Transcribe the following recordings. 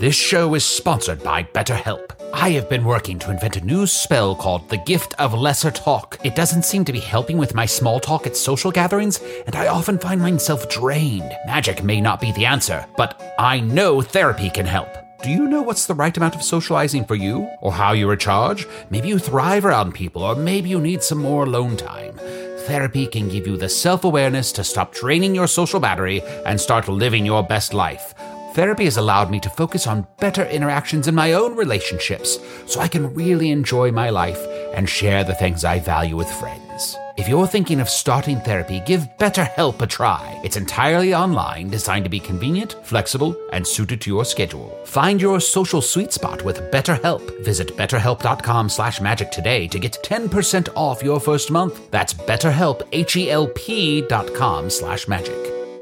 This show is sponsored by BetterHelp. I have been working to invent a new spell called the Gift of Lesser Talk. It doesn't seem to be helping with my small talk at social gatherings, and I often find myself drained. Magic may not be the answer, but I know therapy can help. Do you know what's the right amount of socializing for you? Or how you recharge? Maybe you thrive around people, or maybe you need some more alone time. Therapy can give you the self-awareness to stop draining your social battery and start living your best life. Therapy has allowed me to focus on better interactions in my own relationships, so I can really enjoy my life and share the things I value with friends. If you're thinking of starting therapy, give BetterHelp a try. It's entirely online, designed to be convenient, flexible, and suited to your schedule. Find your social sweet spot with BetterHelp. Visit betterhelp.com/magic today to get 10% off your first month. That's BetterHelp, HELP.com/magic.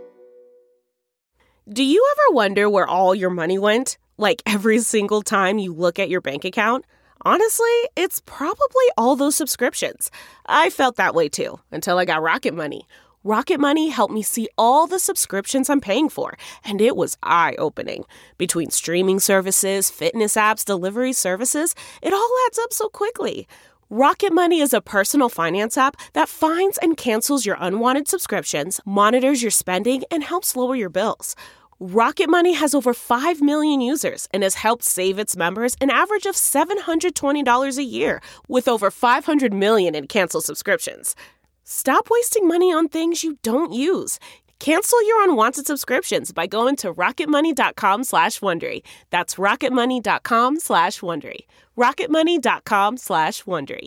Do you ever wonder where all your money went? Like every single time you look at your bank account? Honestly, it's probably all those subscriptions. I felt that way too, until I got Rocket Money. Rocket Money helped me see all the subscriptions I'm paying for, and it was eye-opening. Between streaming services, fitness apps, delivery services, it all adds up so quickly. Rocket Money is a personal finance app that finds and cancels your unwanted subscriptions, monitors your spending, and helps lower your bills. Rocket Money has over 5 million users and has helped save its members an average of $720 a year, with over 500 million in canceled subscriptions. Stop wasting money on things you don't use. Cancel your unwanted subscriptions by going to rocketmoney.com/Wondery. That's rocketmoney.com/Wondery. rocketmoney.com/Wondery.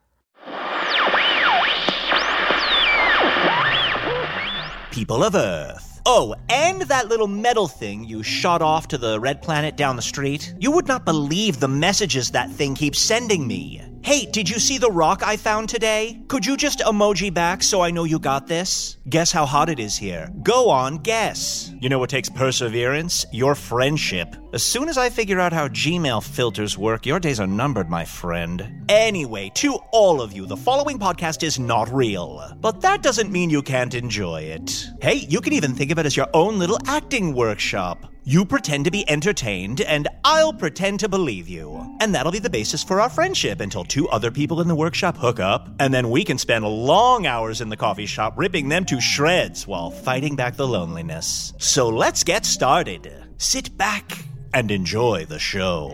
People of Earth. Oh, and that little metal thing you shot off to the red planet down the street. You would not believe the messages that thing keeps sending me. Hey, did you see the rock I found today? Could you just emoji back so I know you got this? Guess how hot it is here. Go on, guess. You know what takes perseverance? Your friendship. As soon as I figure out how Gmail filters work, your days are numbered, my friend. Anyway, to all of you, the following podcast is not real. But that doesn't mean you can't enjoy it. Hey, you can even think of it as your own little acting workshop. You pretend to be entertained, and I'll pretend to believe you. And that'll be the basis for our friendship until 2 other people in the workshop hook up, and then we can spend long hours in the coffee shop ripping them to shreds while fighting back the loneliness. So let's get started. Sit back and enjoy the show.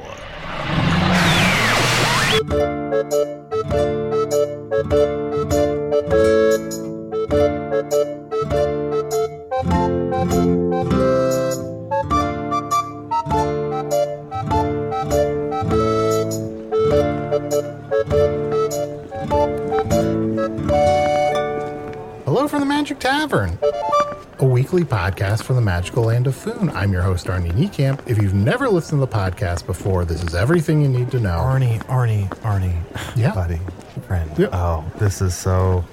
Hello from the Magic Tavern, a weekly podcast from the magical land of Foon. I'm your host, Arnie Niekamp. If you've never listened to the podcast before, this is everything you need to know. Arnie. Yeah. Buddy, friend. Yeah. Oh, this is so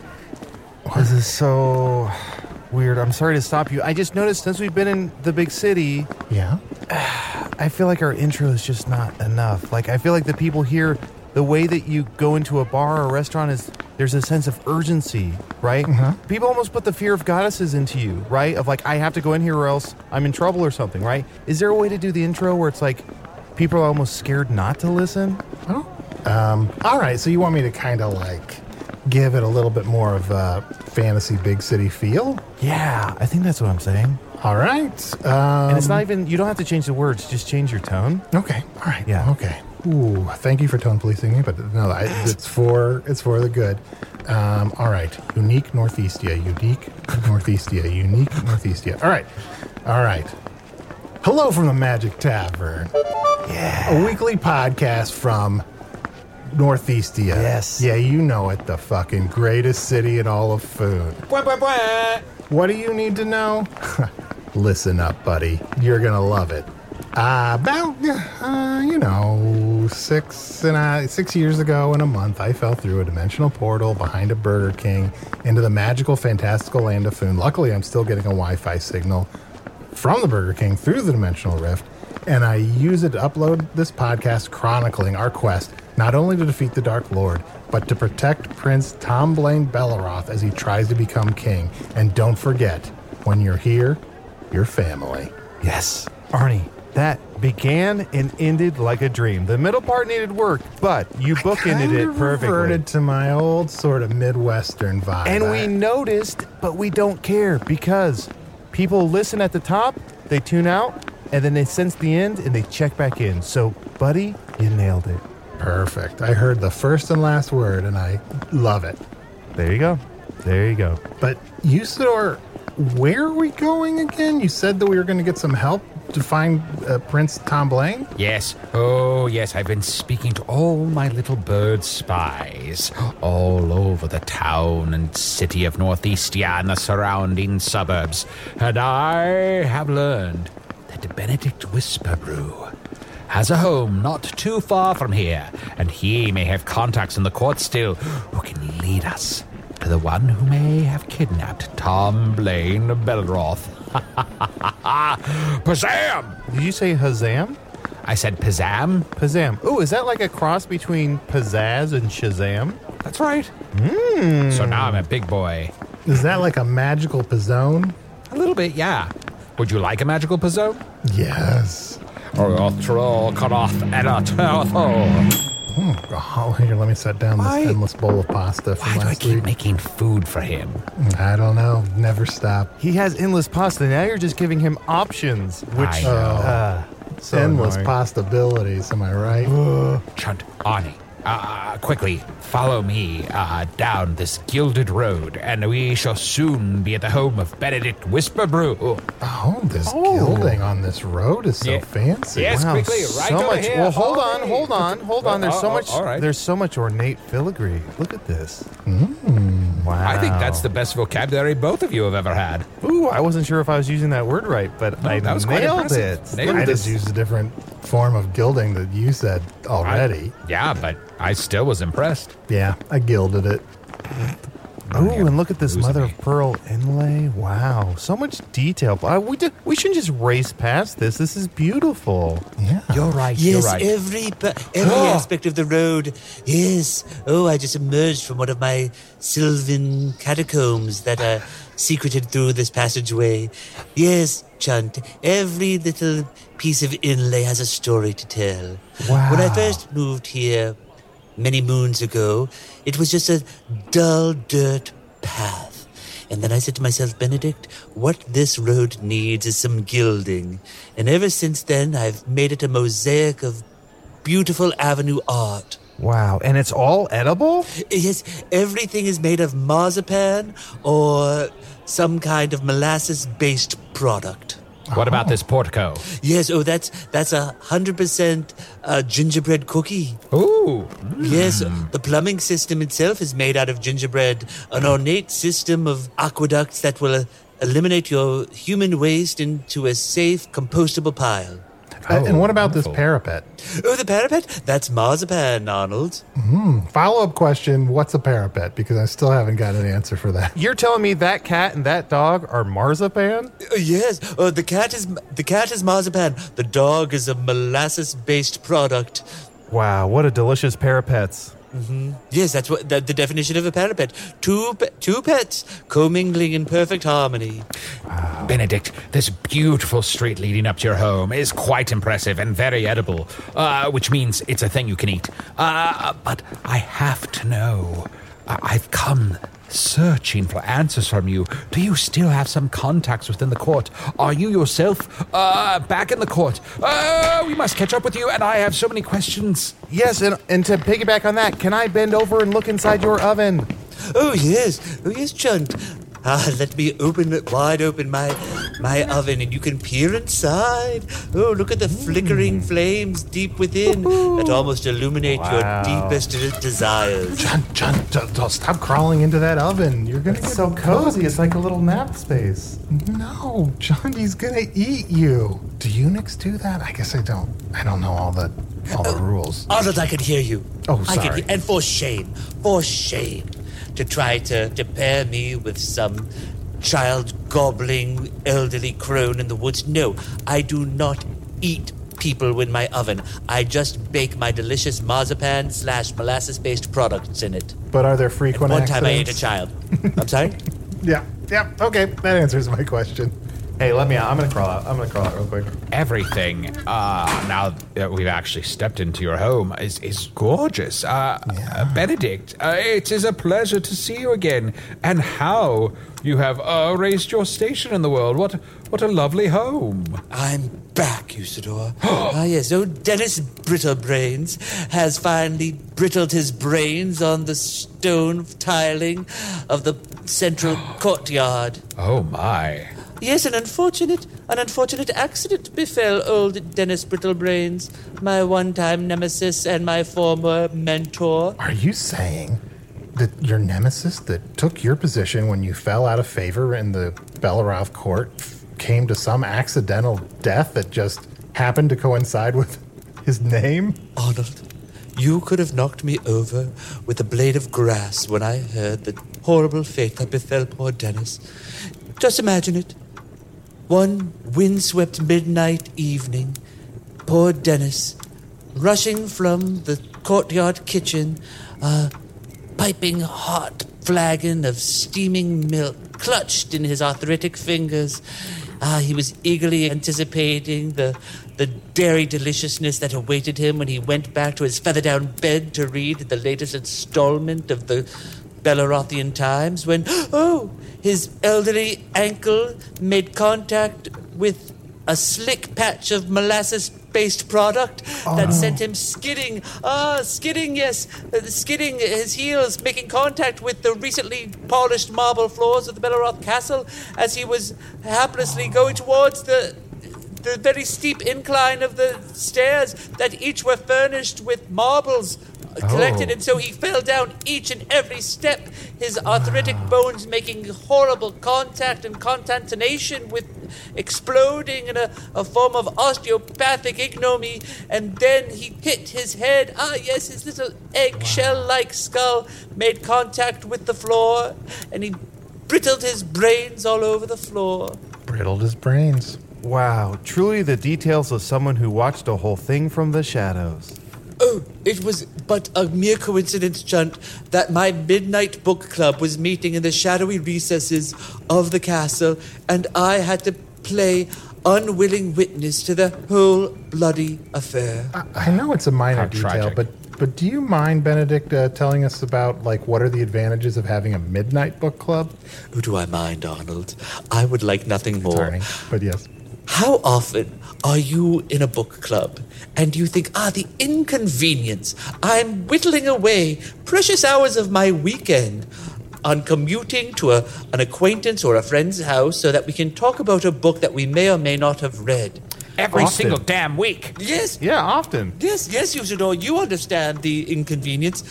weird. I'm sorry to stop you. I just noticed since we've been in the big city, Yeah? I feel like our intro is just not enough. Like, I feel like the people here, the way that you go into a bar or a restaurant is there's a sense of urgency, right? Mm-hmm. People almost put the fear of goddesses into you, right? Of like, I have to go in here or else I'm in trouble or something, right? Is there a way to do the intro where it's like people are almost scared not to listen? Oh. All right, so you want me to kind of like give it a little bit more of a fantasy big city feel? Yeah, I think that's what I'm saying. All right. And it's not even, you don't have to change the words, just change your tone. Okay, all right. Yeah. Okay. Ooh, thank you for tone policing me, but no, it's for the good. All right. Unique Northeastia. Unique Northeastia. All right. Hello from the Magic Tavern. Yeah. A weekly podcast from Northeastia. Yes. Yeah, you know it. The fucking greatest city in all of Foon. What do you need to know? Listen up, buddy. You're going to love it. About 6 years ago in a month, I fell through a dimensional portal behind a Burger King into the magical, fantastical land of Foon. Luckily, I'm still getting a Wi-Fi signal from the Burger King through the dimensional rift, and I use it to upload this podcast chronicling our quest, not only to defeat the Dark Lord, but to protect Prince Tom Blaine Belleroth as he tries to become king. And don't forget, when you're here, you're family. Yes. Arnie, that began and ended like a dream. The middle part needed work, but you bookended it perfectly. Reverted to my old sort of Midwestern vibe. And we noticed, but we don't care because people listen at the top, they tune out, and then they sense the end and they check back in. So, buddy, you nailed it. Perfect. I heard the first and last word, and I love it. There you go. There you go. But Usador, where are we going again? You said that we were going to get some help to find Prince Tom Blaine? Yes. Oh, yes. I've been speaking to all my little bird spies all over the town and city of Northeastia and the surrounding suburbs. And I have learned that Benedict Whisperbrew has a home not too far from here, and he may have contacts in the court still who can lead us to the one who may have kidnapped Tom Blaine Belroth. Pazam! Did you say Hazam? I said Pazam. Pazam. Ooh, is that like a cross between pizzazz and Shazam? That's right. So now I'm a big boy. Is that like a magical pizzone? A little bit, yeah. Would you like a magical pizzone? Yes. Oh, here, let me set down this Why- endless bowl of pasta from why do I last keep week. making food for him? I don't know. Never stop. He has endless pasta. Now you're just giving him options, which I know. so Endless annoying. possibilities, am I right? Chunt, Arnie, quickly follow me down this gilded road, and we shall soon be at the home of Benedict Whisperbrew. Oh, this gilding on this road is so Yeah. fancy. Yes. Wow, quickly, right so over much. here, Well, hold follow on, me. hold on. There's so much. all right. There's so much ornate filigree. Look at this. Wow. I think that's the best vocabulary both of you have ever had. Ooh, I wasn't sure if I was using that word right, but I that was quite nailed impressive. it. Nailed I it. just used a different form of gilding that you said already. Yeah, but I still was impressed. Yeah, I gilded it. Ooh, and look at this Losing mother me. of pearl inlay. Wow, so much detail. We shouldn't just race past this. This is beautiful. Yeah. You're right. Yes, you're right. every aspect of the road. Yes. Oh, I just emerged from one of my sylvan catacombs that are secreted through this passageway. Yes, Chunt, every little piece of inlay has a story to tell. Wow. When I first moved here many moons ago, it was just a dull dirt path. And then I said to myself, Benedict, what this road needs is some gilding. And ever since then, I've made it a mosaic of beautiful avenue art. Wow, and it's all edible? Yes, everything is made of marzipan or some kind of molasses-based product. What about this portico? Yes, that's 100% gingerbread cookie. Ooh. Yes, the plumbing system itself is made out of gingerbread, an ornate system of aqueducts that will eliminate your human waste into a safe, compostable pile. And what about this wonderful. parapet? Oh, the parapet? That's marzipan, Arnold. Follow-up question, what's a parapet? Because I still haven't got an answer for that. You're telling me that cat and that dog are marzipan? Yes, the cat is marzipan. The dog is a molasses-based product. Wow, what a delicious parapets. Yes, that's what the definition of a parapet. Two pets commingling in perfect harmony. Benedict, this beautiful street leading up to your home is quite impressive and very edible, which means it's a thing you can eat. But I have to know. I've come searching for answers from you. Do you still have some contacts within the court? Are you yourself back in the court? We must catch up with you, and I have so many questions. Yes, and to piggyback on that, can I bend over and look inside your oven? Oh yes, Chunt. Let me wide open my oven, and you can peer inside. Oh, look at the flickering flames deep within that almost illuminate your deepest desires. John, stop crawling into that oven. You're going to It's so cozy. It's like a little nap space. No, John, he's going to eat you. Do eunuchs do that? I guess I don't. I don't know all the rules. Arnold, I can hear you. Oh, I can sorry. and for shame, to try to pair me with some child gobbling elderly crone in the woods. No, I do not eat people in my oven. I just bake my delicious marzipan / molasses-based products in it. But are there frequent One time I ate a accidents? child. I'm sorry? Yeah, okay. That answers my question. Hey, let me out. I'm gonna crawl out real quick. Everything, now that we've actually stepped into your home, is gorgeous. Benedict, it is a pleasure to see you again. And how you have raised your station in the world. What a lovely home. I'm back, Usador. Yes, old Dennis Brittlebrains has finally brittled his brains on the stone tiling of the central courtyard. Oh, my. Yes, an unfortunate accident befell old Dennis Brittlebrains, my one-time nemesis and my former mentor. Are you saying that your nemesis that took your position when you fell out of favor in the Belleroth court came to some accidental death that just happened to coincide with his name? Arnold, you could have knocked me over with a blade of grass when I heard the horrible fate that befell poor Dennis. Just imagine it. One windswept midnight evening, poor Dennis, rushing from the courtyard kitchen, a piping hot flagon of steaming milk clutched in his arthritic fingers. He was eagerly anticipating the dairy deliciousness that awaited him when he went back to his feather-down bed to read the latest installment of the Bellerothian Times when, his elderly ankle made contact with a slick patch of molasses-based product that sent him skidding. Skidding, his heels making contact with the recently polished marble floors of the Belleroth Castle as he was haplessly going towards the very steep incline of the stairs that each were furnished with marbles collected, and so he fell down each and every step, his arthritic bones making horrible contact and concatenation with exploding in a form of osteopathic ignominy, and then he hit his head. His little eggshell-like skull made contact with the floor, and he brittled his brains all over the floor. Brittled his brains. Wow, truly the details of someone who watched a whole thing from the shadows. Oh, it was but a mere coincidence, Chunt, that my midnight book club was meeting in the shadowy recesses of the castle, and I had to play unwilling witness to the whole bloody affair. I know it's a minor How detail, tragic. but do you mind, Benedict, telling us about, what are the advantages of having a midnight book club? Oh, do I mind, Arnold? I would like nothing more. Sorry, but yes. How often are you in a book club and you think, the inconvenience, I'm whittling away precious hours of my weekend on commuting to an acquaintance or a friend's house so that we can talk about a book that we may or may not have read? Every Often. single damn week. Yes, Yeah, often. yes, Usador, you understand the inconvenience.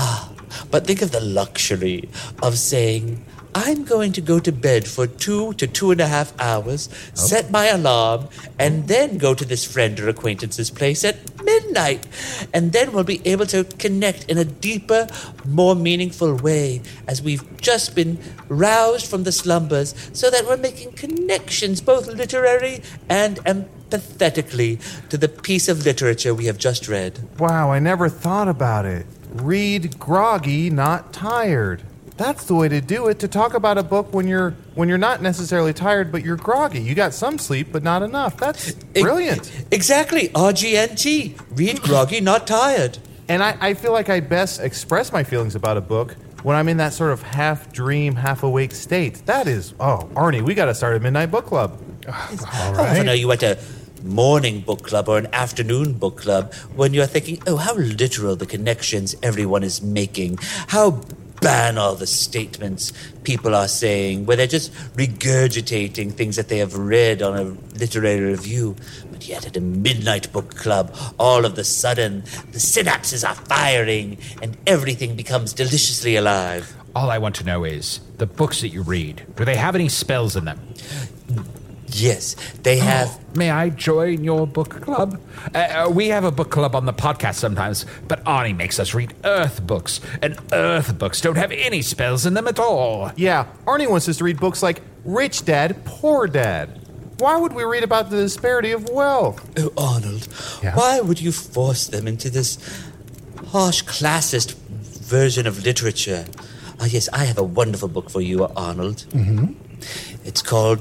But think of the luxury of saying, I'm going to go to bed for 2 to 2.5 hours, set my alarm, and then go to this friend or acquaintance's place at midnight. And then we'll be able to connect in a deeper, more meaningful way as we've just been roused from the slumbers so that we're making connections, both literary and empathetically, to the piece of literature we have just read. Wow, I never thought about it. Read groggy, not tired. That's the way to do it, to talk about a book when you're not necessarily tired, but you're groggy. You got some sleep, but not enough. That's brilliant. Exactly. RGNT. Read groggy, not tired. And I feel like I best express my feelings about a book when I'm in that sort of half dream, half awake state. That is, Arnie, we got to start a midnight book club. All How right. often are you at a morning book club or an afternoon book club when you're thinking, how literal the connections everyone is making, how banal the statements people are saying, where they're just regurgitating things that they have read on a literary review. But yet at a midnight book club, all of a sudden, the synapses are firing and everything becomes deliciously alive. All I want to know is, the books that you read, do they have any spells in them? Yes, they have. May I join your book club? We have a book club on the podcast sometimes, but Arnie makes us read Earth books, and Earth books don't have any spells in them at all. Yeah, Arnie wants us to read books like Rich Dad, Poor Dad. Why would we read about the disparity of wealth? Oh, Arnold, Yeah? why would you force them into this harsh classist version of literature? Yes, I have a wonderful book for you, Arnold. Mm-hmm. It's called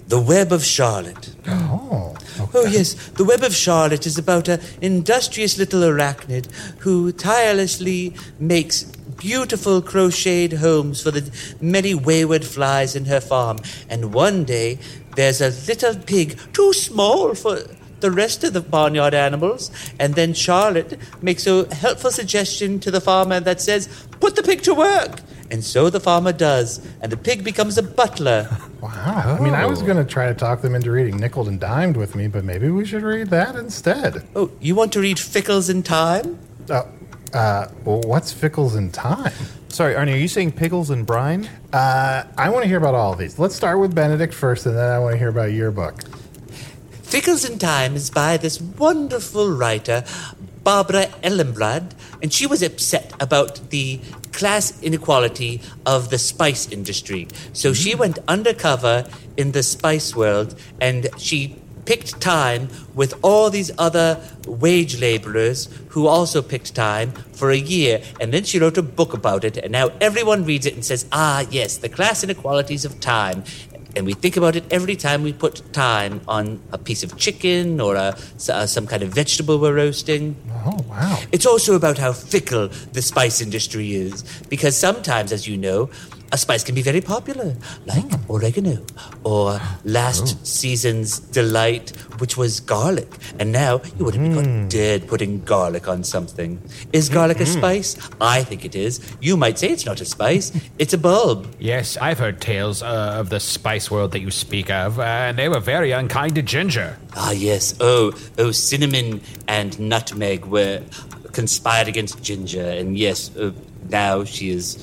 The Web of Charlotte. Oh. Oh, yes. The Web of Charlotte is about an industrious little arachnid who tirelessly makes beautiful crocheted homes for the many wayward flies in her farm. And one day, there's a little pig too small for the rest of the barnyard animals. And then Charlotte makes a helpful suggestion to the farmer that says, "Put the pig to work." And so the farmer does, and the pig becomes a butler. Wow. I mean, I was going to try to talk them into reading Nickeled and Dimed with me, but maybe we should read that instead. Oh, you want to read Fickles in Time? Well, what's Fickles in Time? Sorry, Arnie, are you saying pickles and brine? I want to hear about all of these. Let's start with Benedict first, and then I want to hear about your book. Fickles in Time is by this wonderful writer, Barbara Ellenblad, and she was upset about the class inequality of the spice industry. So she went undercover in the spice world, and she picked time with all these other wage laborers who also picked time for a year. And then she wrote a book about it, and now everyone reads it and says, "Ah, yes, the class inequalities of time." And we think about it every time we put thyme on a piece of chicken or some kind of vegetable we're roasting. Oh, wow. It's also about how fickle the spice industry is. Because sometimes, as you know, a spice can be very popular, like oregano, or last season's delight, which was garlic. And now you wouldn't be caught dead putting garlic on something. Is garlic a spice? I think it is. You might say it's not a spice. It's a bulb. Yes, I've heard tales of the spice world that you speak of, and they were very unkind to ginger. Ah, yes. Oh, cinnamon and nutmeg were conspired against ginger. And yes, now she's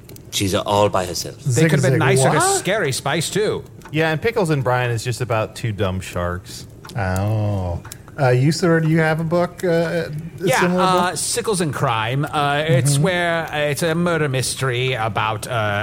all by herself. They could have been nicer to what? Scary Spice, too. Yeah, and pickles and brine is just about two dumb sharks. Oh. You, sir, do you have a book? A similar book? Sickles and Crime. It's where it's a murder mystery about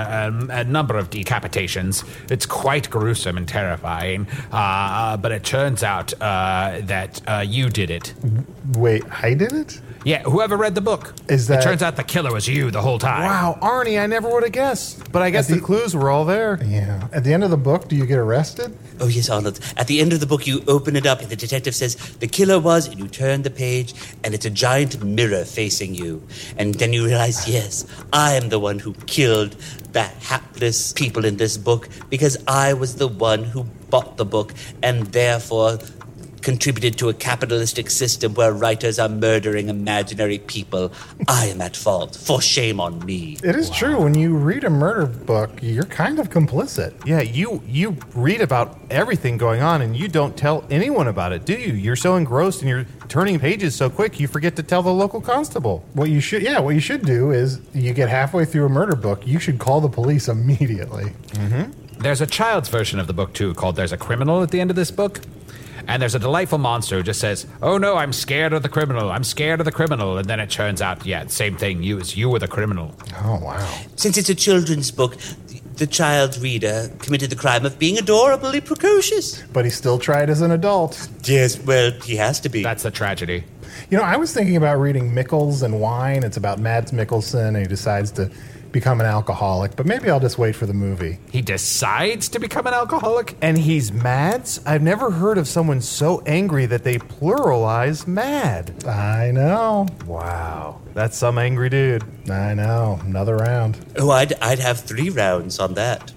a number of decapitations. It's quite gruesome and terrifying, but it turns out that you did it. Wait, I did it? Yeah, whoever read the book. Is that- It turns out the killer was you the whole time. Wow, Arnie, I never would have guessed. But I guess the clues were all there. Yeah. At the end of the book, do you get arrested? Oh, yes, Arnold. At the end of the book, you open it up, and the detective says, "The killer was," and you turn the page, and it's a giant mirror facing you. And then you realize, yes, I am the one who killed the hapless people in this book, because I was the one who bought the book, and therefore contributed to a capitalistic system where writers are murdering imaginary people. I am at fault. For shame on me. It is true. When you read a murder book, you're kind of complicit. Yeah, you read about everything going on and you don't tell anyone about it, do you? You're so engrossed and you're turning pages so quick you forget to tell the local constable. What you should do is you get halfway through a murder book, you should call the police immediately. There's a child's version of the book, too, called There's a Criminal at the end of this book. And there's a delightful monster who just says, "Oh no, I'm scared of the criminal. I'm scared of the criminal." And then it turns out, yeah, same thing. You were the criminal. Oh, wow. Since it's a children's book, the child reader committed the crime of being adorably precocious. But he still tried as an adult. Yes, well, he has to be. That's the tragedy. You know, I was thinking about reading Mickles and Wine. It's about Mads Mikkelsen, and he decides to become an alcoholic. But maybe I'll just wait for the movie. He decides to become an alcoholic? And he's Mads? I've never heard of someone so angry that they pluralize mad. I know. Wow. That's some angry dude. I know. Another round. Oh, I'd have 3 rounds on that.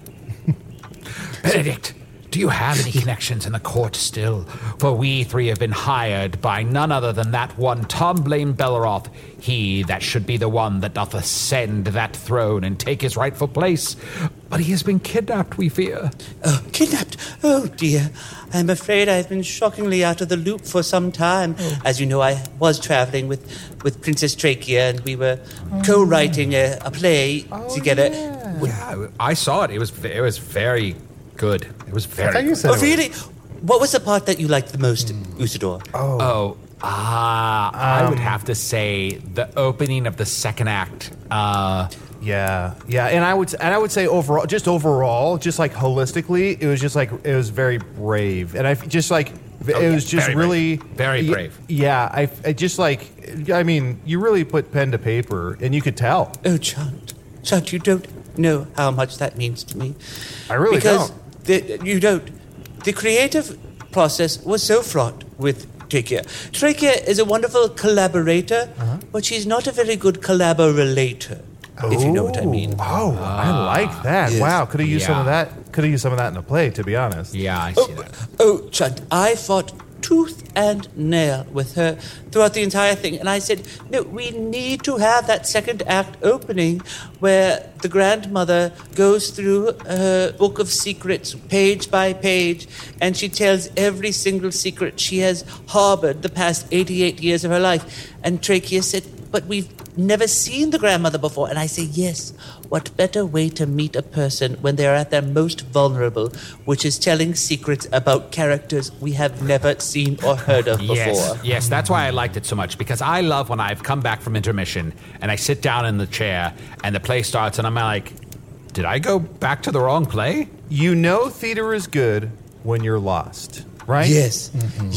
Benedict, do you have any connections in the court still? For we 3 have been hired by none other than that one Tom Blaine Belleroth, he that should be the one that doth ascend that throne and take his rightful place. But he has been kidnapped, we fear. Oh, kidnapped? Oh, dear. I'm afraid I've been shockingly out of the loop for some time. As you know, I was traveling with Princess Trachea, and we were co-writing a play together. Yeah, I saw it. It was very good. It was I very thought you good. said Oh, it was- really? What was the part that you liked the most, Usador? I would have to say the opening of the second act. Yeah, and I would say overall, just like holistically, it was very brave, and I just like it was just very really brave. Very brave. Yeah, I just like, I mean, you really put pen to paper, and you could tell. Oh, Chant, you don't know how much that means to me. I really because don't. you don't. the creative process was so fraught with Trachea. Trachea is a wonderful collaborator, but she's not a very good collaborator, if you know what I mean. Oh, I like that. Yes. Wow, could have used some Yeah. of that. Could have used some of that in a play, to be honest. Yeah, I see that. Oh, Chunt, I fought tooth and nail with her throughout the entire thing. And I said, no, we need to have that second act opening where the grandmother goes through her book of secrets page by page, and she tells every single secret she has harbored the past 88 years of her life. And Trachea said, but we've never seen the grandmother before. And I say, yes, what better way to meet a person when they're at their most vulnerable, which is telling secrets about characters we have never seen or heard of before. Yes, that's why I liked it so much, because I love when I've come back from intermission and I sit down in the chair and the play starts and I'm like, did I go back to the wrong play? You know theater is good when you're lost, right? Yes,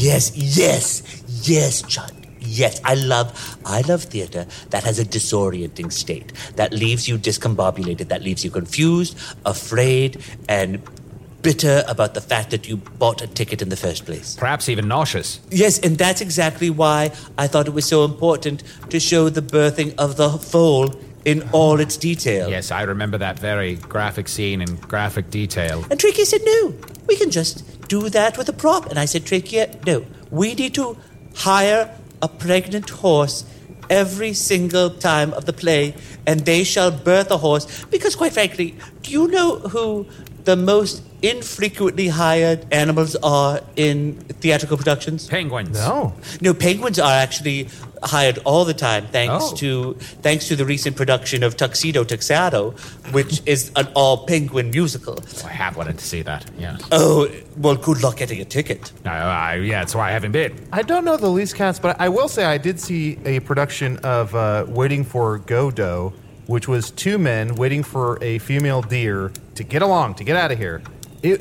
yes, Chunt. Yes, I love theater that has a disorienting state, that leaves you discombobulated, that leaves you confused, afraid, and bitter about the fact that you bought a ticket in the first place. Perhaps even nauseous. Yes, and that's exactly why I thought it was so important to show the birthing of the foal in all its detail. Yes, I remember that very graphic scene in graphic detail. And Trachea said, no, we can just do that with a prop. And I said, Trachea, no, we need to hire a pregnant horse every single time of the play, and they shall birth a horse. Because quite frankly, do you know who the most infrequently hired animals are in theatrical productions? Penguins. No, penguins are actually hired all the time, thanks Oh. to the recent production of Tuxedo Tuxedo, which is an all-penguin musical. I have wanted to see that, yes. Oh, well, good luck getting a ticket. Yeah, that's why I haven't been. I don't know the least cast, but I will say I did see a production of Waiting for Godot, which was two men waiting for a female deer to get along, to get out of here. It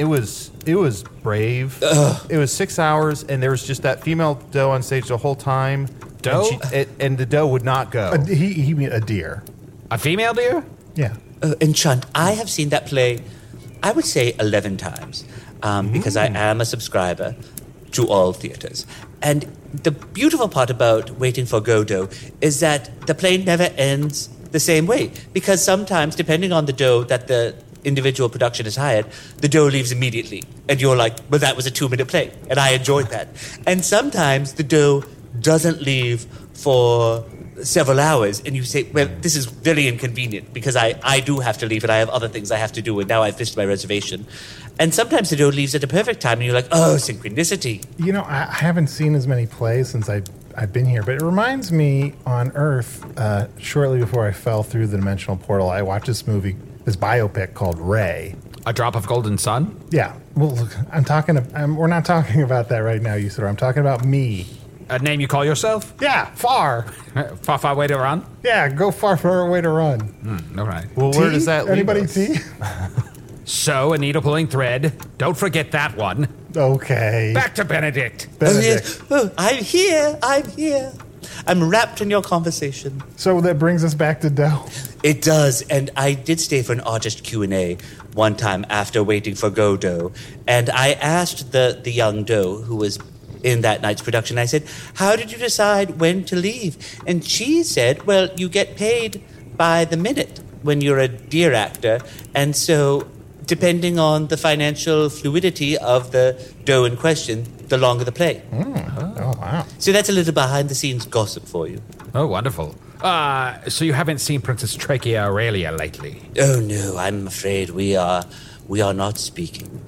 was brave. It was 6 hours, and there was just that female doe on stage the whole time. Doe? And the doe would not go. He mean a deer. A female deer? Yeah. And Chunt, I have seen that play, I would say 11 times, because I am a subscriber to all theaters. And the beautiful part about Waiting for Godot is that the play never ends the same way, because sometimes, depending on the doe that the individual production is hired, the doe leaves immediately. And you're like, well, that was a 2-minute play. And I enjoyed that. And sometimes the doe doesn't leave for several hours. And you say, well, this is very inconvenient because I do have to leave and I have other things I have to do. And now I've missed my reservation. And sometimes the doe leaves at a perfect time and you're like, oh, synchronicity. You know, I haven't seen as many plays since I've been here, but it reminds me on Earth, shortly before I fell through the dimensional portal, I watched this biopic called Ray. A Drop of Golden Sun? Yeah. Well, look, we're not talking about that right now, Usador. I'm talking about me. A name you call yourself? Yeah, far. Far, far way to run? Yeah, go far, far away to run. All right. Well, where does that leave Anybody us? tea? So, a needle pulling thread. Don't forget that one. Okay. Back to Benedict. Benedict. Oh, I'm here. I'm wrapped in your conversation. So that brings us back to Doe. It does, and I did stay for an artist Q&A one time after Waiting for Godot, and I asked the young doe who was in that night's production, I said, how did you decide when to leave? And she said, well, you get paid by the minute when you're a deer actor, and so depending on the financial fluidity of the doe in question, the longer the play. Oh, wow. So that's a little behind-the-scenes gossip for you. Oh, wonderful. So you haven't seen Princess Trachea Aurelia lately? Oh no, I'm afraid we are not speaking.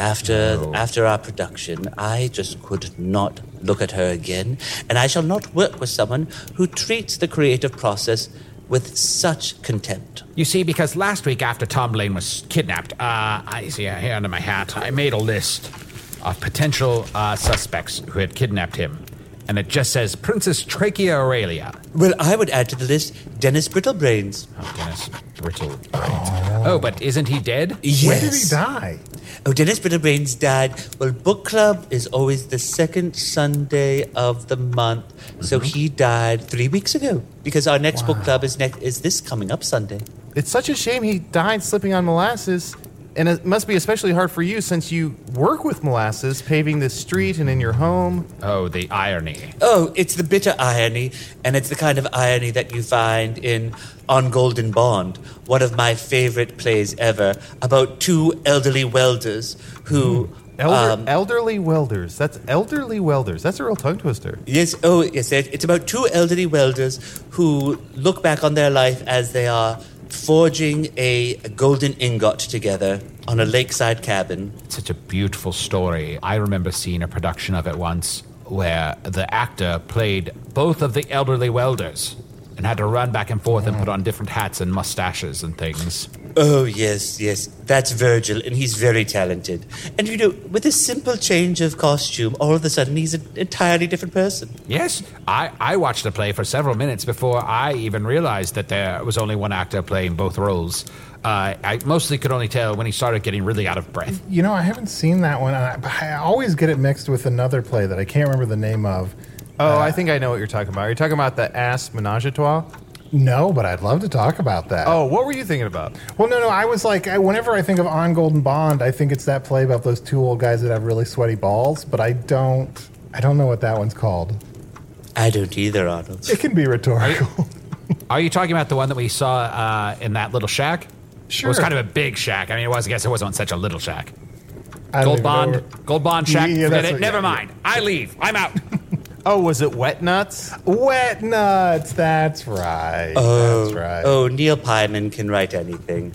After our production, I just could not look at her again, and I shall not work with someone who treats the creative process with such contempt. You see, because last week after Tom Lane was kidnapped, I see here under my hat, I made a list of potential suspects who had kidnapped him. And it just says Princess Trachea Aurelia. Well, I would add to the list Dennis Brittlebrains. Oh, Dennis Brittlebrains. Oh, but isn't he dead? Yes. When did he die? Oh, Dennis Brittlebrains died. Well, book club is always the second Sunday of the month. So he died 3 weeks ago because our next book club is this coming up Sunday. It's such a shame he died slipping on molasses. And it must be especially hard for you since you work with molasses, paving this street and in your home. Oh, the irony. Oh, it's the bitter irony, and it's the kind of irony that you find in On Golden Bond, one of my favorite plays ever, about two elderly welders who... elderly welders. That's elderly welders. That's a real tongue twister. Yes, it's about two elderly welders who look back on their life as they are forging a golden ingot together on a lakeside cabin. It's such a beautiful story. I remember seeing a production of it once where the actor played both of the elderly welders and had to run back and forth and put on different hats and mustaches and things. Oh, yes. That's Virgil, and he's very talented. And, with a simple change of costume, all of a sudden he's an entirely different person. Yes, I watched the play for several minutes before I even realized that there was only one actor playing both roles. I mostly could only tell when he started getting really out of breath. I haven't seen that one. I always get it mixed with another play that I can't remember the name of. Oh, I think I know what you're talking about. Are you talking about the Ass Menage a Trois? No, but I'd love to talk about that. Oh, what were you thinking about? Well, no, I was like, whenever I think of On Golden Bond, I think it's that play about those two old guys that have really sweaty balls, but I don't know what that one's called. I don't either, Arnold. It can be rhetorical. Are you talking about the one that we saw in that little shack? Sure. It was kind of a big shack. I guess it wasn't such a little shack. Gold Bond shack, Yeah, forget that's it. what- Never yeah, mind. I leave. I'm out. Oh, was it Wet Nuts? Wet Nuts, that's right. Oh, that's right. Oh, Neil Pyman can write anything.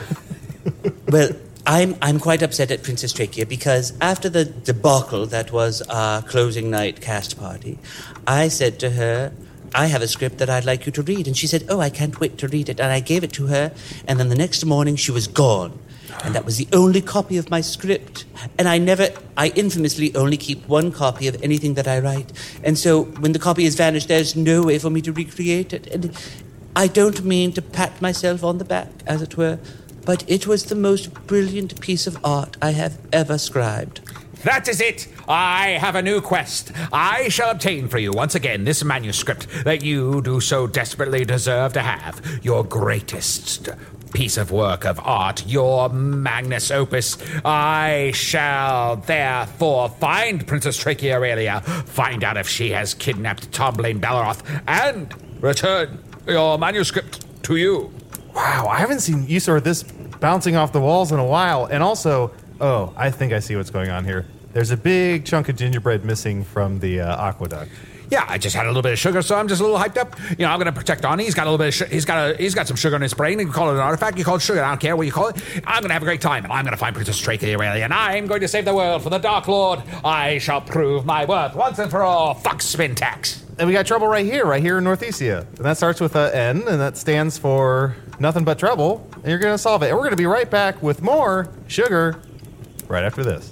Well, I'm quite upset at Princess Trachea because after the debacle that was our closing night cast party, I said to her, I have a script that I'd like you to read. And she said, I can't wait to read it. And I gave it to her, and then the next morning she was gone. And that was the only copy of my script. And I infamously only keep one copy of anything that I write. And so when the copy has vanished, there's no way for me to recreate it. And I don't mean to pat myself on the back, as it were, but it was the most brilliant piece of art I have ever scribed. That is it. I have a new quest. I shall obtain for you once again this manuscript that you do so desperately deserve to have. Your greatest piece of work of art, your magnus opus. I shall therefore find Princess Trachea Aurelia, find out if she has kidnapped Tom Blaine Belleroth, and return your manuscript to you. Wow, I haven't seen you sort of this bouncing off the walls in a while. And also, I think I see what's going on here. There's a big chunk of gingerbread missing from the aqueduct. Yeah, I just had a little bit of sugar, so I'm just a little hyped up. I'm going to protect Arnie. He's got a little bit of he's got some sugar in his brain. You can call it an artifact. You call it sugar. I don't care what you call it. I'm going to have a great time, and I'm going to find Princess Trachea Aurelia, and I'm going to save the world for the Dark Lord. I shall prove my worth once and for all. Fuck Spintax. And we got trouble right here in Northesia. And that starts with a N, and that stands for nothing but trouble. And you're going to solve it. And we're going to be right back with more sugar right after this.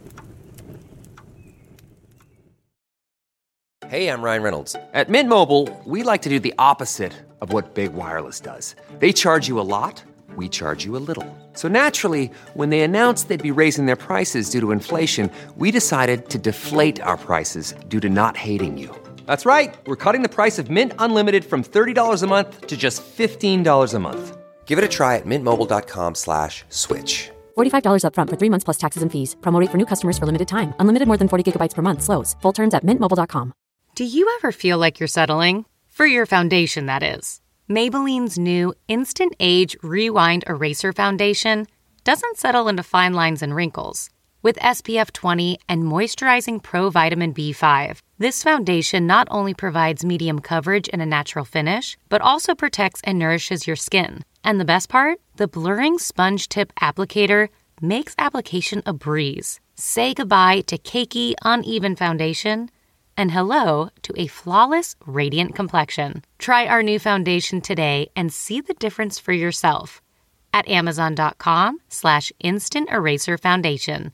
Hey, I'm Ryan Reynolds. At Mint Mobile, we like to do the opposite of what Big Wireless does. They charge you a lot, we charge you a little. So naturally, when they announced they'd be raising their prices due to inflation, we decided to deflate our prices due to not hating you. That's right. We're cutting the price of Mint Unlimited from $30 a month to just $15 a month. Give it a try at mintmobile.com/switch. $45 up front for 3 months plus taxes and fees. Promo rate for new customers for limited time. Unlimited more than 40 gigabytes per month slows. Full terms at mintmobile.com. Do you ever feel like you're settling? For your foundation, that is. Maybelline's new Instant Age Rewind Eraser Foundation doesn't settle into fine lines and wrinkles. With SPF 20 and moisturizing Pro Vitamin B5, this foundation not only provides medium coverage and a natural finish, but also protects and nourishes your skin. And the best part? The blurring sponge tip applicator makes application a breeze. Say goodbye to cakey, uneven foundation and hello to a flawless, radiant complexion. Try our new foundation today and see the difference for yourself at Amazon.com/Instant Eraser Foundation.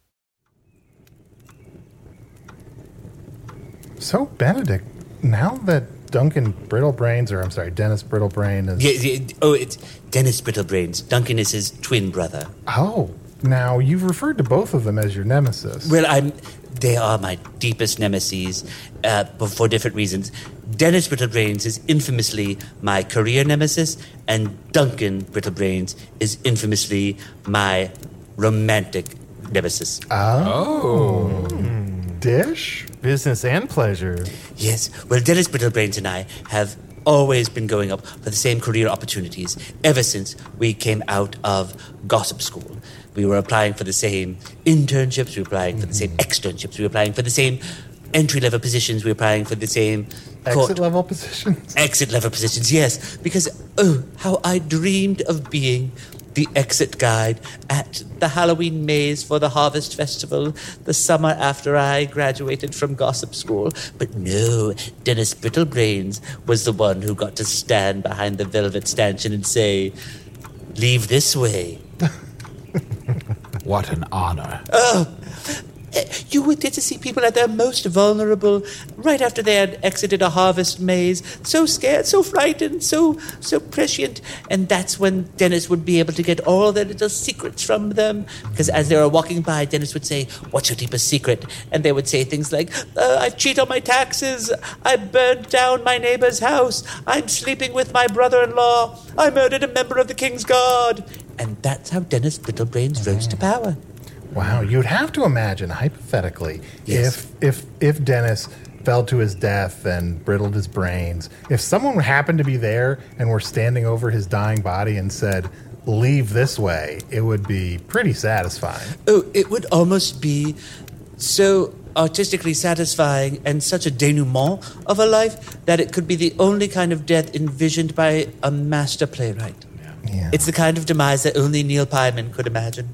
So, Benedict, now that Dennis Brittlebrain is... It's Dennis Brittlebrains. Duncan is his twin brother. Oh, now you've referred to both of them as your nemesis. Well, they are my deepest nemeses for different reasons. Dennis Brittlebrains is infamously my career nemesis, and Duncan Brittlebrains is infamously my romantic nemesis. Oh. Dish? Business and pleasure. Yes. Well, Dennis Brittlebrains and I have always been going up for the same career opportunities ever since we came out of gossip school. We were applying for the same internships, we were applying for the same externships, we were applying for the same entry-level positions, we were applying for the same... Exit-level positions? Exit-level positions, yes. Because, how I dreamed of being the exit guide at the Halloween maze for the Harvest Festival the summer after I graduated from gossip school. But no, Dennis Brittlebrains was the one who got to stand behind the velvet stanchion and say, "Leave this way." What an honor. You would get to see people at their most vulnerable right after they had exited a harvest maze. So scared, so frightened, so prescient. And that's when Dennis would be able to get all their little secrets from them. Because as they were walking by, Dennis would say, "What's your deepest secret?" And they would say things like, "I cheat on my taxes. I burned down my neighbor's house. I'm sleeping with my brother-in-law. I murdered a member of the King's Guard." And that's how Dennis Brittlebrains rose to power. Wow, you'd have to imagine, hypothetically, Yes. if Dennis fell to his death and brittled his brains, if someone happened to be there and were standing over his dying body and said, "Leave this way," it would be pretty satisfying. Oh, it would almost be so artistically satisfying and such a denouement of a life that it could be the only kind of death envisioned by a master playwright. Yeah. It's the kind of demise that only Neil Pyman could imagine.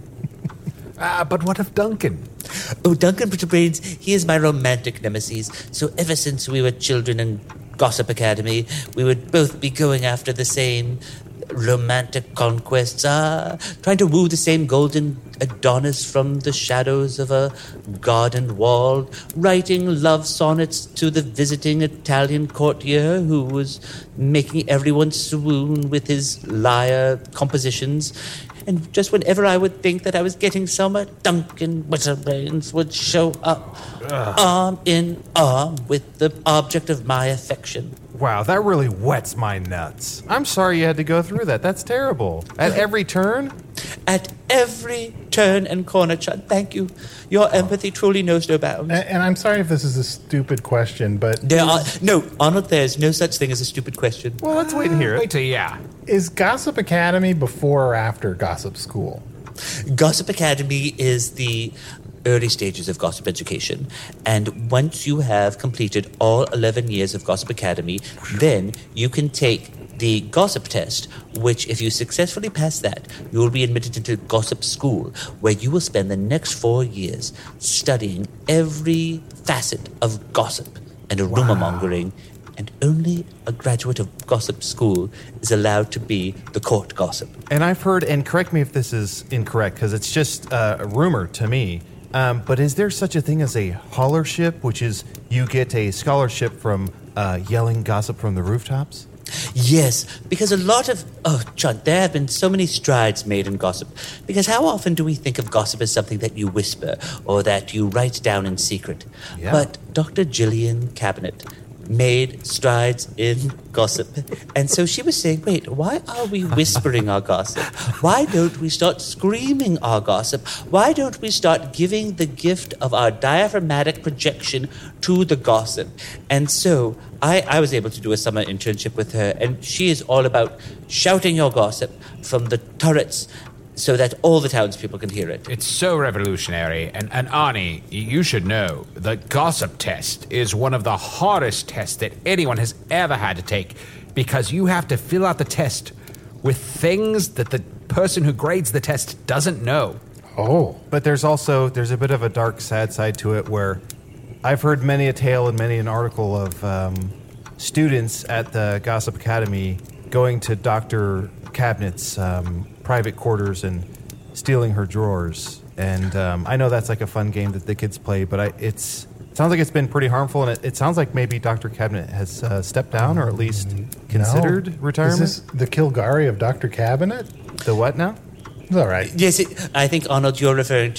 But what of Duncan? Oh, Duncan Brittlebrains, he is my romantic nemesis. So ever since we were children in Gossip Academy, we would both be going after the same romantic conquests, trying to woo the same golden Adonis from the shadows of a garden wall, writing love sonnets to the visiting Italian courtier who was making everyone swoon with his lyre compositions. And just whenever I would think that I was getting somewhere, Duncan Brittlebrains would show up, arm in arm with the object of my affection. Wow, that really wets my nuts. I'm sorry you had to go through that. That's terrible. At every turn? At every turn and corner, Chud. Thank you. Your empathy truly knows no bounds. And I'm sorry if this is a stupid question, but No, Arnold, there's no such thing as a stupid question. Well, let's wait and hear it. Wait till, yeah. is Gossip Academy before or after Gossip School? Gossip Academy is the early stages of gossip education. And once you have completed all 11 years of Gossip Academy, then you can take the gossip test, which if you successfully pass that, you will be admitted into Gossip School, where you will spend the next 4 years studying every facet of gossip and rumor-mongering, and only a graduate of Gossip School is allowed to be the court gossip. And I've heard, and correct me if this is incorrect, because it's just a rumor to me, but is there such a thing as a hollership, which is you get a scholarship from yelling gossip from the rooftops? Yes, because a lot of... Oh, John, there have been so many strides made in gossip. Because how often do we think of gossip as something that you whisper or that you write down in secret? Yeah. But Dr. Gillian Cabinet made strides in gossip. And so she was saying, wait, why are we whispering our gossip? Why don't we start screaming our gossip? Why don't we start giving the gift of our diaphragmatic projection to the gossip? And so I was able to do a summer internship with her, and she is all about shouting your gossip from the turrets so that all the townspeople can hear it. It's so revolutionary. And Arnie, you should know, the gossip test is one of the hardest tests that anyone has ever had to take, because you have to fill out the test with things that the person who grades the test doesn't know. Oh. But there's a bit of a dark, sad side to it where I've heard many a tale and many an article of students at the Gossip Academy going to Dr. Cabinet's private quarters and stealing her drawers. And I know that's like a fun game that the kids play, but it sounds like it's been pretty harmful, and it sounds like maybe Dr. Cabinet has stepped down or at least considered retirement. Is this the Kilgari of Dr. Cabinet? The what now? It's all right. Yes, I think, Arnold, you're referring to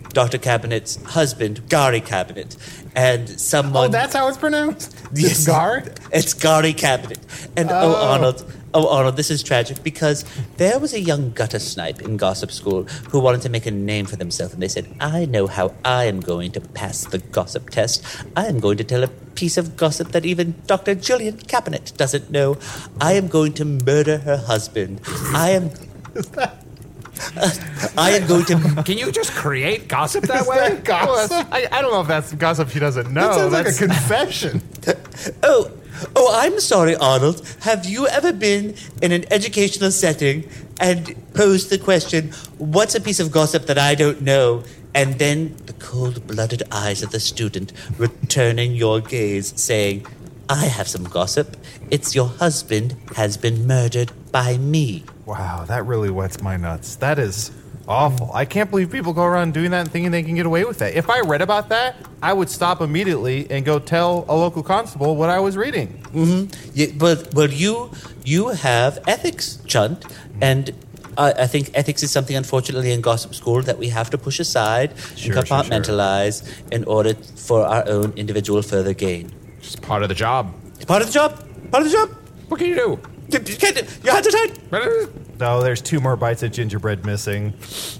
Dr. Cabinet's husband, Gary Cabinet, and someone... Oh, that's how it's pronounced? Yes. It's Gar? It's Gary Cabinet. And, Arnold, this is tragic because there was a young gutter snipe in gossip school who wanted to make a name for themselves, and they said, I know how I am going to pass the gossip test. I am going to tell a piece of gossip that even Dr. Julian Cabinet doesn't know. I am going to murder her husband. I am going to... Can you just create gossip that Is way? that gossip? I don't know if that's gossip she doesn't know. That sounds like a That's- confession. Oh, I'm sorry, Arnold. Have you ever been in an educational setting and posed the question, what's a piece of gossip that I don't know? And then the cold-blooded eyes of the student returning your gaze, saying, I have some gossip. It's your husband has been murdered by me. Wow, that really wets my nuts. That is awful. I can't believe people go around doing that and thinking they can get away with that. If I read about that, I would stop immediately and go tell a local constable what I was reading. Mm-hmm. Yeah, you have ethics, Chunt, and I think ethics is something, unfortunately, in gossip school that we have to push aside and compartmentalize in order for our own individual further gain. It's part of the job. It's part of the job. Part of the job. What can you do? You can't. Your hands are tied. No, there's 2 more bites of gingerbread missing.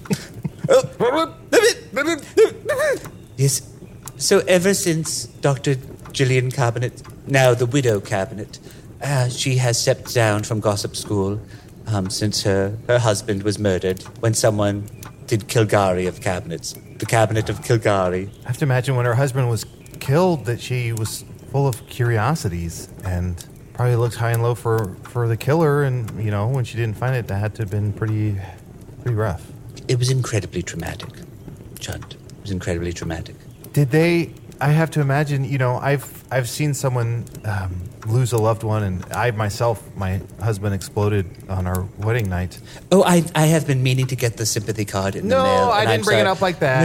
Yes. So ever since Dr. Gillian Cabinet, now the widow Cabinet, she has stepped down from gossip school since her husband was murdered when someone did Kilgary of Cabinets. The Cabinet of Kilgary. I have to imagine when her husband was killed that she was full of curiosities and probably looked high and low for the killer. And, you know, when she didn't find it, that had to have been pretty rough. It was incredibly traumatic, Chunt. It was incredibly traumatic. Did they... I have to imagine, you know, I've seen someone lose a loved one, and I myself, my husband exploded on our wedding night. Oh, I have been meaning to get the sympathy card in the mail. No, I didn't bring it up like that.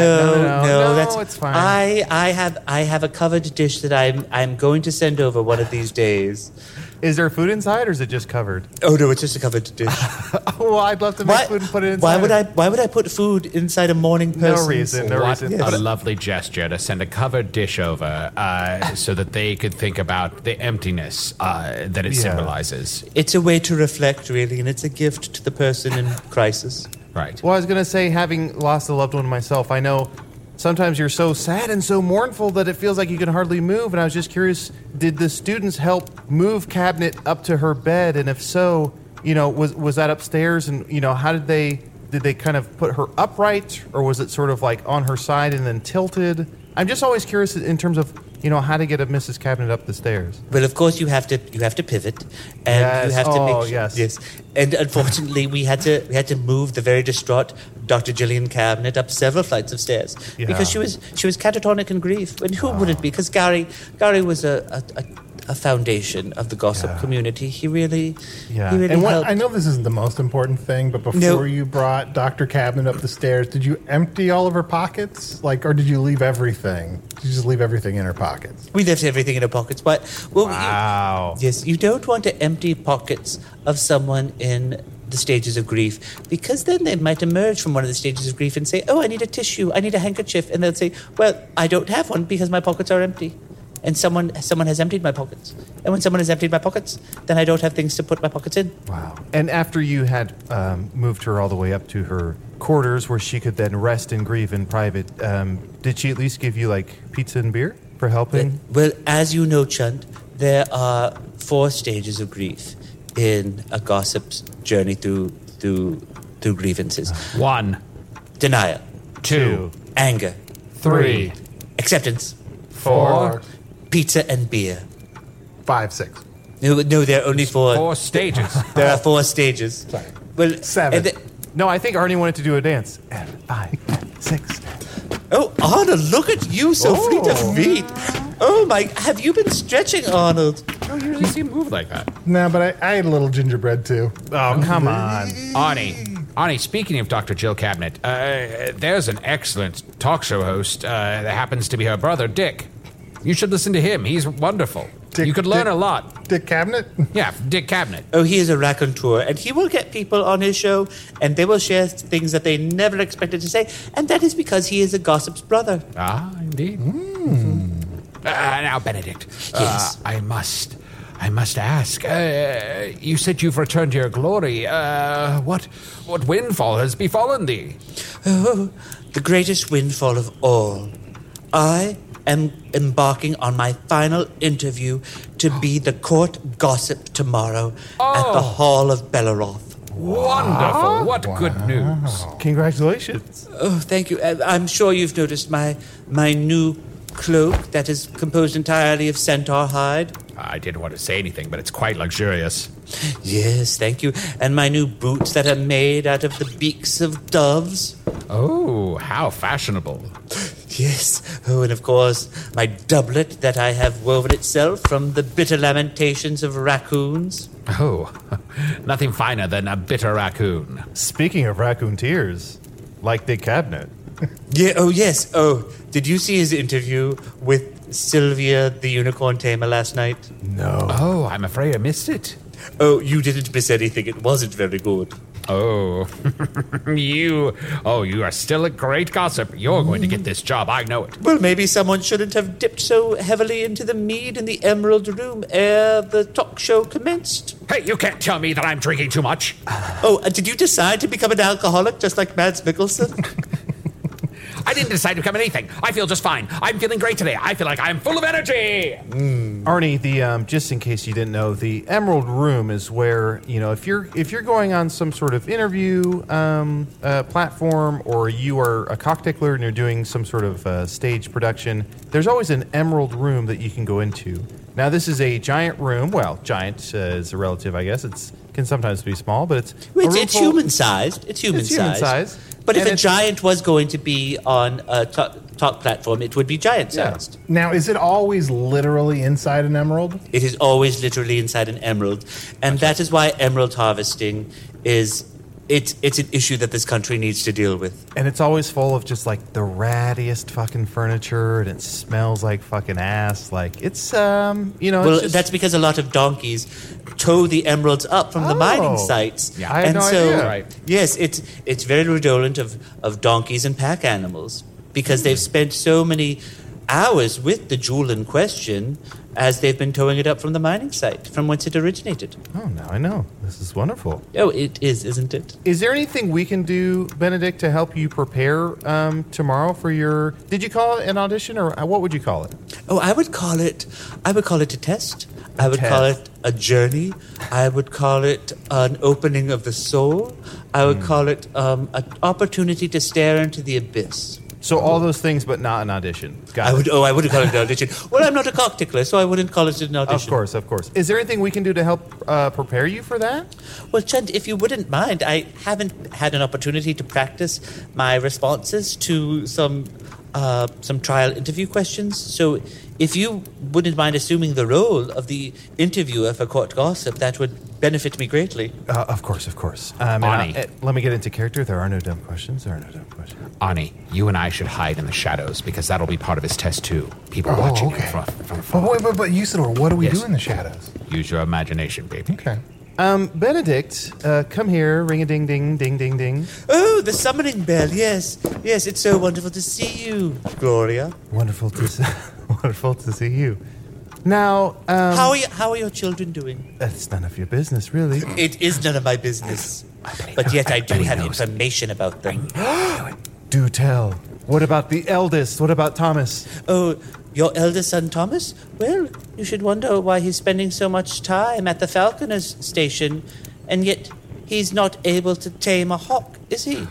No, it's fine. I have a covered dish that I'm going to send over one of these days. Is there food inside, or is it just covered? Oh no, it's just a covered dish. Well, I'd love to make food and put it inside. Why would I put food inside a morning person? No reason. What a lovely gesture to send a covered dish over so that they could think about the emptiness that it symbolizes. It's a way to reflect, really, and it's a gift to the person in crisis. Right. Well, I was going to say, having lost a loved one myself, I know sometimes you're so sad and so mournful that it feels like you can hardly move. And I was just curious, did the students help move Cabinet up to her bed? And if so, you know, was that upstairs? And, you know, how did they kind of put her upright, or was it sort of like on her side and then tilted? I'm just always curious in terms of, you know, how to get a Mrs. Cabinet up the stairs. Well, of course you have to pivot, and you have to make yes. And unfortunately, we had to move the very distraught Dr. Gillian Cabinet up several flights of stairs because she was catatonic in grief. And who wouldn't be? Because Gary was a foundation of the gossip community. He really helped. I know this isn't the most important thing, but before you brought Dr. Cabinet up the stairs, did you empty all of her pockets? Or did you leave everything? Did you just leave everything in her pockets? We left everything in her pockets. But, well, wow. You don't want to empty pockets of someone in the stages of grief, because then they might emerge from one of the stages of grief and say, oh, I need a tissue, I need a handkerchief. And they'll say, well, I don't have one because my pockets are empty. And someone has emptied my pockets. And when someone has emptied my pockets, then I don't have things to put my pockets in. Wow. And after you had moved her all the way up to her quarters where she could then rest and grieve in private, did she at least give you, like, pizza and beer for helping? Well, as you know, Chunt, there are 4 stages of grief in a gossip's journey through grievances. 1. Denial. 2. Anger. 3. Acceptance. 4. Pizza and beer. 5, 6. No, there are only 4. 4 stages. There are 4 stages. Sorry. Well, 7. No, I think Arnie wanted to do a dance. 5, 6. Oh, Arnold, look at you, so fleet of feet. Oh, my, have you been stretching, Arnold? I don't usually see him move like that. No, but I ate a little gingerbread, too. Oh, come on. Arnie, speaking of Dr. Jill Cabinet, there's an excellent talk show host that happens to be her brother, Dick. You should listen to him. He's wonderful. You could learn a lot. Dick Cabinet? Yeah, Dick Cabinet. Oh, he is a raconteur, and he will get people on his show, and they will share things that they never expected to say, and that is because he is a gossip's brother. Ah, indeed. Now, Benedict. Yes. I must ask. You said you've returned to your glory. What windfall has befallen thee? Oh, the greatest windfall of all. I am embarking on my final interview to be the court gossip tomorrow at the Hall of Belleroth. Wonderful. What good news. Congratulations. Oh, thank you. I'm sure you've noticed my new cloak that is composed entirely of centaur hide. I didn't want to say anything, but it's quite luxurious. Yes, thank you. And my new boots that are made out of the beaks of doves. Oh, how fashionable. Yes. Oh, and of course, my doublet that I have woven itself from the bitter lamentations of raccoons. Oh, nothing finer than a bitter raccoon. Speaking of raccoon tears, like Dick Cabinet. Yeah. Oh, yes. Oh, did you see his interview with Sylvia, the unicorn tamer, last night? No. Oh, I'm afraid I missed it. Oh, you didn't miss anything. It wasn't very good. Oh, you are still a great gossip. You're going to get this job, I know it. Well, maybe someone shouldn't have dipped so heavily into the mead in the Emerald Room ere the talk show commenced. Hey, you can't tell me that I'm drinking too much. Oh, did you decide to become an alcoholic just like Mads Mikkelsen? I didn't decide to become anything. I feel just fine. I'm feeling great today. I feel like I'm full of energy. Arnie, the just in case you didn't know, the Emerald Room is where, if you're going on some sort of interview platform, or you are a cocktailler and you're doing some sort of stage production, there's always an Emerald Room that you can go into. Now, this is a giant room. Well, giant is a relative, I guess. It can sometimes be small, but it's human-sized. It's human-sized. But if a giant was going to be on a talk platform, it would be giant-sized. Yeah. Now, is it always literally inside an emerald? It is always literally inside an emerald. And that is why emerald harvesting is... It's an issue that this country needs to deal with. And it's always full of just, like, the rattiest fucking furniture, and it smells like fucking ass. Like, it's, Well, it's just... that's because a lot of donkeys tow the emeralds up from the mining sites. Yeah, I had no idea. Right. Yes, it's very redolent of donkeys and pack animals, because they've spent so many hours with the jewel in question as they've been towing it up from the mining site, from whence it originated. Oh, now I know. This is wonderful. Oh, it is, isn't it? Is there anything we can do, Benedict, to help you prepare tomorrow for your... Did you call it an audition, or what would you call it? Oh, I would call it a test. I would call it a journey. I would call it an opening of the soul. I would call it an opportunity to stare into the abyss. So all those things, but not an audition. I wouldn't call it an audition. Well, I'm not a cocktailler, so I wouldn't call it an audition. Of course. Is there anything we can do to help prepare you for that? Well, Chund, if you wouldn't mind, I haven't had an opportunity to practice my responses to some trial interview questions. So if you wouldn't mind assuming the role of the interviewer for Court Gossip, that would benefit me greatly. Of course. Ani. Let me get into character. There are no dumb questions. Ani, you and I should hide in the shadows, because that'll be part of his test too. People watching him from afar. But Usador, what do we do in the shadows? Use your imagination, baby. Okay. Benedict, come here. Ring-a-ding-ding, ding-ding-ding. Oh, the summoning bell, yes. Yes, it's so wonderful to see you, Gloria. Wonderful to see you. Now, how are your children doing? That's none of your business, really. It is none of my business. But yet I do have information about them. Do tell. What about the eldest? What about Thomas? Oh, your eldest son, Thomas? Well, you should wonder why he's spending so much time at the Falconer's station, and yet he's not able to tame a hawk, is he?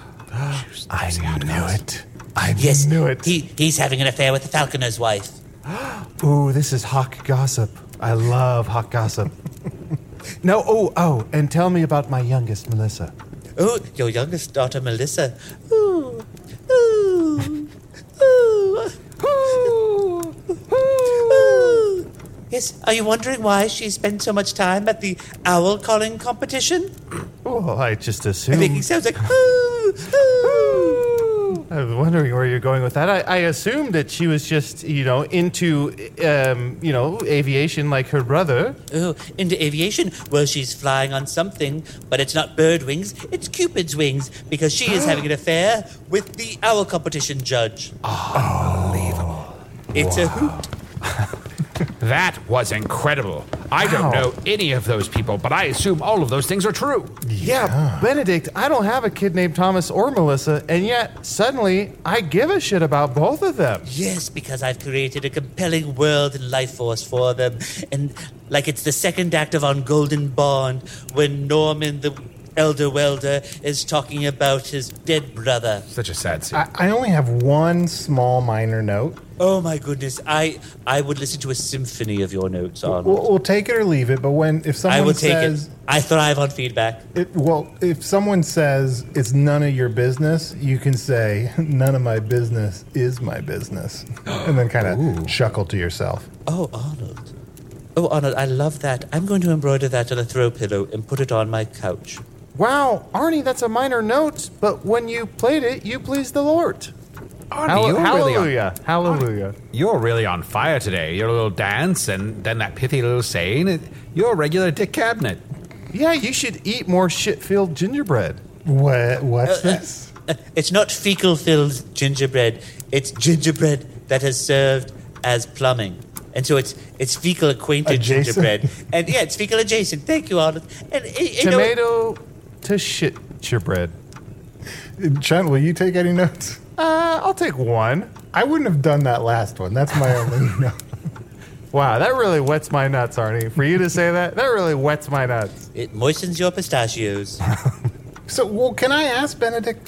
I knew it. Yes, knew it. He's having an affair with the Falconer's wife. Ooh, this is hawk gossip. I love hawk gossip. No, and tell me about my youngest, Melissa. Oh, your youngest daughter, Melissa. Ooh, ooh, ooh, ooh, ooh. Yes, are you wondering why she spent so much time at the owl calling competition? Oh, I just assumed. Making sounds like ooh, ooh. I was wondering where you're going with that. I assumed that she was just, into, aviation like her brother. Oh, into aviation? Well, she's flying on something, but it's not bird wings, it's Cupid's wings, because she is having an affair with the owl competition judge. Unbelievable. It's a hoot. That was incredible. I don't know any of those people, but I assume all of those things are true. Yeah, Benedict, I don't have a kid named Thomas or Melissa, and yet, suddenly, I give a shit about both of them. Yes, because I've created a compelling world and life force for them. And like it's the second act of On Golden Bond, when Norman the Elder Welder is talking about his dead brother. Such a sad scene. I only have one small minor note. Oh my goodness, I would listen to a symphony of your notes, Arnold. We'll take it or leave it, but if someone I will take says... it. I thrive on feedback. If someone says it's none of your business, you can say, none of my business is my business. And then kind of chuckle to yourself. Oh, Arnold, I love that. I'm going to embroider that on a throw pillow and put it on my couch. Wow, Arnie, that's a minor note, but when you played it, you pleased the Lord. Arnie, Hallelujah. You're really on fire today. Your little dance and then that pithy little saying. You're a regular Dick Cabinet. Yeah, you should eat more shit-filled gingerbread. What's this? It's not fecal-filled gingerbread. It's gingerbread that has served as plumbing. And so it's fecal-acquainted gingerbread. And yeah, it's fecal-adjacent. Thank you, Arnold. And, Tomato to shit your bread. Trent, will you take any notes? I'll take one. I wouldn't have done that last one. That's my only note. Wow, that really wets my nuts, Arnie. For you to say that really wets my nuts. It moistens your pistachios. So, can I ask Benedict,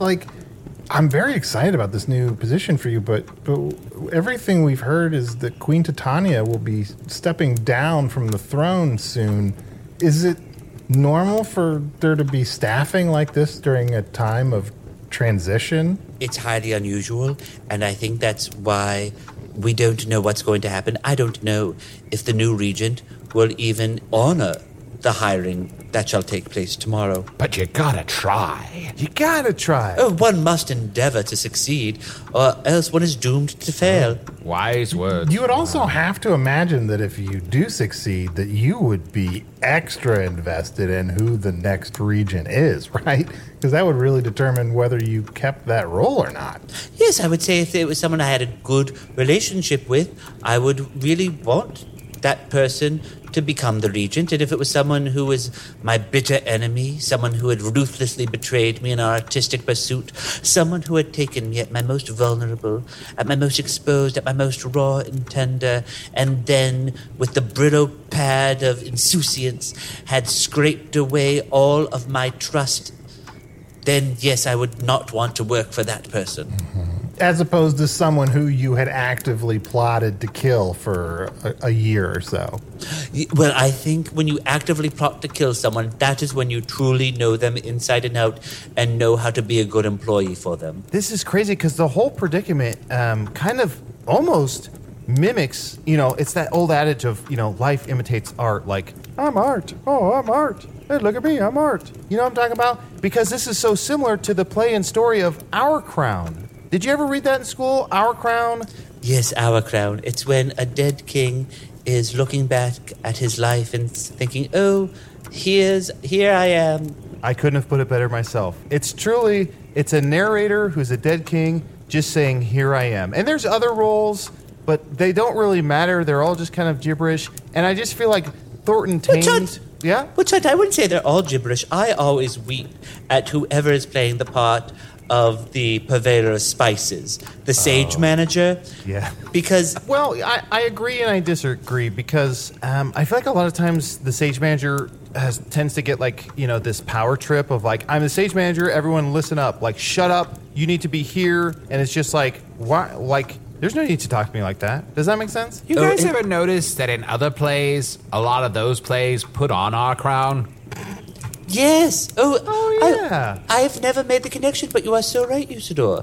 I'm very excited about this new position for you, but everything we've heard is that Queen Titania will be stepping down from the throne soon. Is it normal for there to be staffing like this during a time of transition? It's highly unusual, and I think that's why we don't know what's going to happen. I don't know if the new regent will even honor the hiring that shall take place tomorrow. But you gotta try. Oh, one must endeavor to succeed, or else one is doomed to fail. Wise words. You would also have to imagine that if you do succeed, that you would be extra invested in who the next regent is, right? Because that would really determine whether you kept that role or not. Yes, I would say if it was someone I had a good relationship with, I would really want that person to become the regent. And if it was someone who was my bitter enemy, someone who had ruthlessly betrayed me in our artistic pursuit, someone who had taken me at my most vulnerable, at my most exposed, at my most raw and tender, and then with the brittle pad of insouciance had scraped away all of my trust, then yes, I would not want to work for that person. Mm-hmm. As opposed to someone who you had actively plotted to kill for a year or so. Well, I think when you actively plot to kill someone, that is when you truly know them inside and out and know how to be a good employee for them. This is crazy because the whole predicament kind of almost mimics, it's that old adage of, life imitates art. Like, I'm art. Oh, I'm art. Hey, look at me. I'm art. You know what I'm talking about? Because this is so similar to the play and story of Our Crown. Did you ever read that in school? Our Crown? Yes, Our Crown. It's when a dead king is looking back at his life and thinking, oh, here I am. I couldn't have put it better myself. It's a narrator who's a dead king just saying, here I am. And there's other roles, but they don't really matter. They're all just kind of gibberish. And I just feel like Thornton Taines... Yeah? But I wouldn't say they're all gibberish. I always weep at whoever is playing the part of the purveyor of spices, the sage manager. Yeah. Because... Well, I agree and I disagree because I feel like a lot of times the sage manager tends to get this power trip of I'm the sage manager, everyone listen up. Shut up, you need to be here. And it's just why, there's no need to talk to me like that. Does that make sense? You guys ever notice that in other plays, a lot of those plays put on Our Crown? Yes. Oh yeah. I've never made the connection, but you are so right, Usador.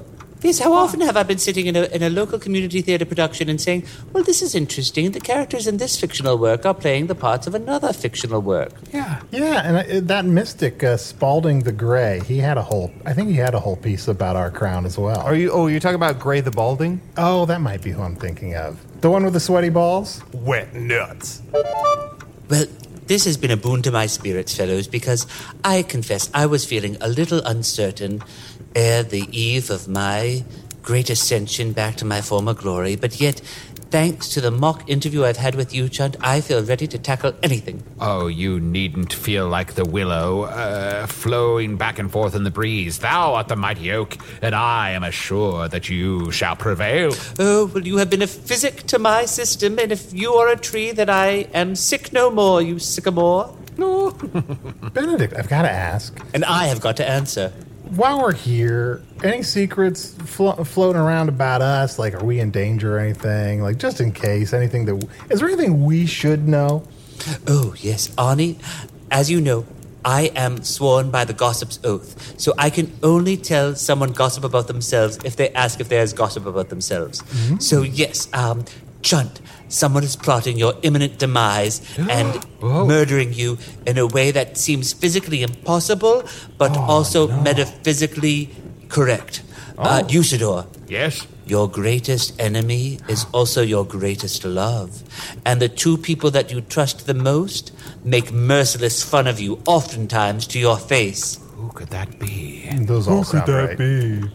Yes, how often have I been sitting in a local community theatre production and saying, well, this is interesting. The characters in this fictional work are playing the parts of another fictional work. Yeah, and that mystic, Spalding the Grey, I think he had a whole piece about our crown as well. You're talking about Gray the Balding? Oh, that might be who I'm thinking of. The one with the sweaty balls? Wet nuts. Well, this has been a boon to my spirits, fellows, because I confess I was feeling a little uncertain ere the eve of my great ascension back to my former glory, but yet, thanks to the mock interview I've had with you, Chunt, I feel ready to tackle anything. Oh, you needn't feel like the willow, flowing back and forth in the breeze. Thou art the mighty oak, and I am assured that you shall prevail. Oh, well, you have been a physic to my system, and if you are a tree, then I am sick no more, you sycamore. No. Benedict, I've got to ask. And I have got to answer. While we're here, any secrets floating around about us? Like, are we in danger or anything? Like, just in case, is there anything we should know? Oh, yes, Arnie. As you know, I am sworn by the gossip's oath, so I can only tell someone gossip about themselves if they ask if there's gossip about themselves. Mm-hmm. So, yes, Chunt, someone is plotting your imminent demise and murdering you in a way that seems physically impossible, but also metaphysically correct. Usador. Yes? Your greatest enemy is also your greatest love. And the two people that you trust the most make merciless fun of you, oftentimes to your face. Who could that be? Those all sound right. be?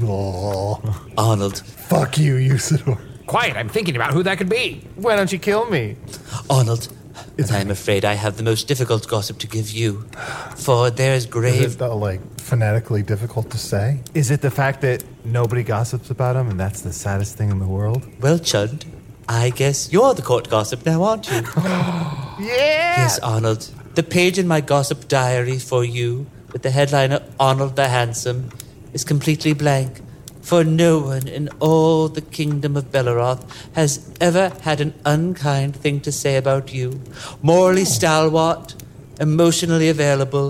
Arnold. Fuck you, Usador. Quiet, I'm thinking about who that could be. Why don't you kill me? Arnold, I am afraid I have the most difficult gossip to give you. For there is grave... Is it, phonetically difficult to say? Is it the fact that nobody gossips about him and that's the saddest thing in the world? Well, Chud, I guess you're the court gossip now, aren't you? Yeah! Yes, Arnold. The page in my gossip diary for you, with the headline Arnold the Handsome, is completely blank. For no one in all the kingdom of Belleroth has ever had an unkind thing to say about you. Morally stalwart, emotionally available,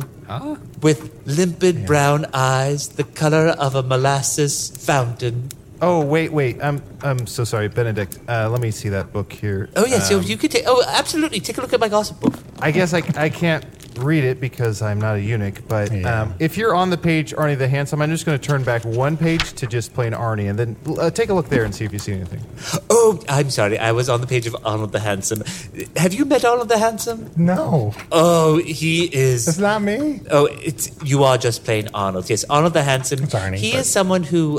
with limpid brown eyes, the color of a molasses fountain. Oh, wait. I'm so sorry, Benedict. Let me see that book here. Oh, yes, so you could take... Oh, absolutely. Take a look at my gossip book. I guess I can't read it because I'm not a eunuch, but if you're on the page Arnie the Handsome, I'm just going to turn back one page to just plain Arnie, and then take a look there and see if you see anything. Oh, I'm sorry. I was on the page of Arnold the Handsome. Have you met Arnold the Handsome? No. Oh, he is... It's not me? Oh, you are just plain Arnold. Yes, Arnold the Handsome. It's Arnie. He is someone who